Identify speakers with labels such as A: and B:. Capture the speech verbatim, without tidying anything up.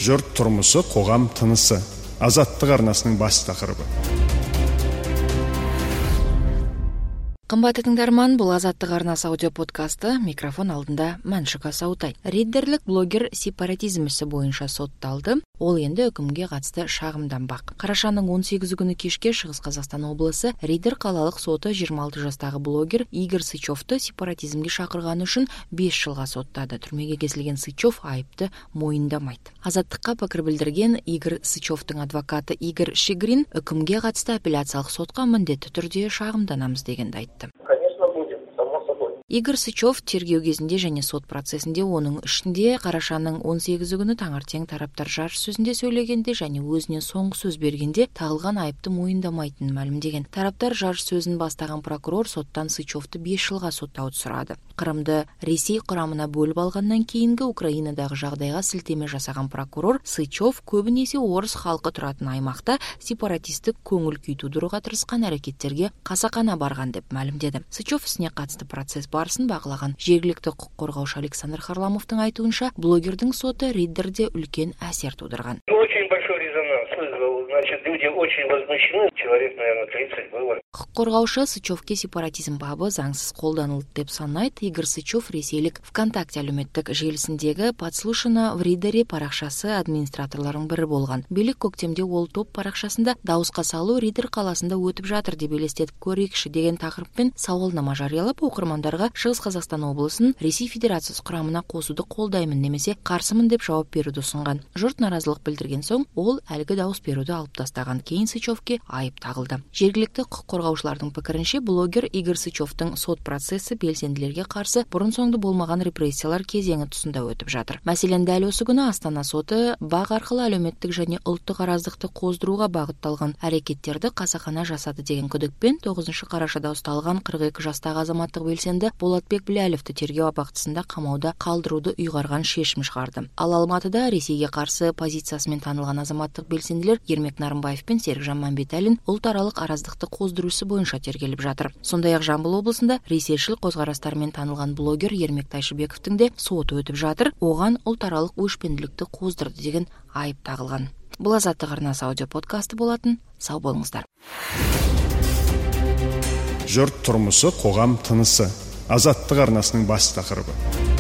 A: Жұрт тұрмысы, қоғам тынысы. Азаттық арнасының бас тақырыбы.
B: Қымбатты тыңдарман, бұл Азаттық арнасы аудио подкасты, микрофон алдында Мәншүк Асаутай. Риддерлік блогер сепаратизм ісі бойынша сотталды. Ол енді үкімге қатысты шағымданбақ. Қарашаның он сегізі күні кешке Шығыс Қазақстан облысы Риддер қалалық соты жиырма алты жастағы блогер Игорь Сычевты сепаратизмге шақырғаны үшін бес жылға соттады. Түрмеге кесілген Сычев айыпты мойындамайды. Азаттыққа пікір білдірген Игорь Сычевтың адвокаты Игорь Шегрин үкімге қатысты апелляциялық сотқа міндетті түрде шағымданамыз дегенді айтты. Игорь Сычев тергеу кезінде және сот процесінде, оның ішінде қарашаның он сегізі күні таңертең тараптар жарыс сөзінде сөйлегенде және өзіне соңғы сөз бергенде тағылған айыпты мойындамайтынын мәлімдеген. Тараптар жарыс сөзін бастаған прокурор соттан Сычевты бес жылға соттауды сұрады. Қырымды Ресей құрамына бөліп алғаннан кейінгі Украинадағы жағдайға сілтеме жасаған прокурор Сычев көбінесе орыс халқы тұратын аймақта сепаратистік көңіл күй тудыруға тырысқан әрекеттерге қасақана барған деп мәлімдеді. Сычев ісіне қатысты процесс барысын бағалаған жергілікті құқық қорғаушы Александр Харламовтың айтуынша, блогердің соты Риддерде үлкен әсер тудырған.
C: Очень большой резонанс вызвал. Значит, люди очень возмущены. Человек, наверное, тридцать было.
B: Құқық қорғаушы Сычевке сепаратизм бабы заңсыз қолданылды деп санайды. Игорь Сычев ресейлік ВКонтакте әлеуметтік желісіндегі подслушано в Риддере парақшасы администраторларының бірі болған. Билік көктемде ол топ парақшасында дауысқа салу Риддер қаласында өтіп жатыр деп елестетіп көрейікші деген тақырыппен сауалнама жариялап, оқырмандарға Шығыс Қазақстан облысын Ресей Федерациясы құрамына қосуды қолдаймын немесе қарсымын деп жауап беруді ұсынған. Жұрт наразылық білдірген соң, ол әлгі дауыс беруді алып тастаған. Кейін Сычевке айып тағылды. Жергілікті құқық қорғаушылардың пікірінше, блогер Игорь Сычевтың сот процесі белсенділерге қарсы бұрын-соңды болмаған репрессиялар кезеңі тұсында өтіп жатыр. Мәселен, дәл осы күні Астана соты бақ арқылы әлеуметтік және ұлттық араздықты қоздыруға бағытталған әрекеттерді қасақана жасады деген күдікпен тоғызыншы қарашада ұсталған қырық екі жастағы азаматтық белсенді Болатбек Біләловті тергеу абақтысында қамауда қалдыруды ұйғарған шешім шығарды. Ал Алматыда Ресейге қарсы позициясымен танылған азаматтық белсенділер Ермек Нарымбаев пен Серікжан Мәмбетәлин ұлтаралық араздықты қоздыру ісі бойынша тергеліп жатыр. Сондай-ақ Жамбыл облысында ресейшіл қозғарастармен танылған блогер Ермек Тайшыбековтің де соты өтіп жатыр. Оған ұлтаралық өшпенділікті қоздырды деген айып тағылған. Бұл Азаттық арнасы аудио подкасты болатын. Сау болыңыздар.
A: Жұрт тұрмысы, қоғам тынысы. Азаттық арнасының бас тақырыбы.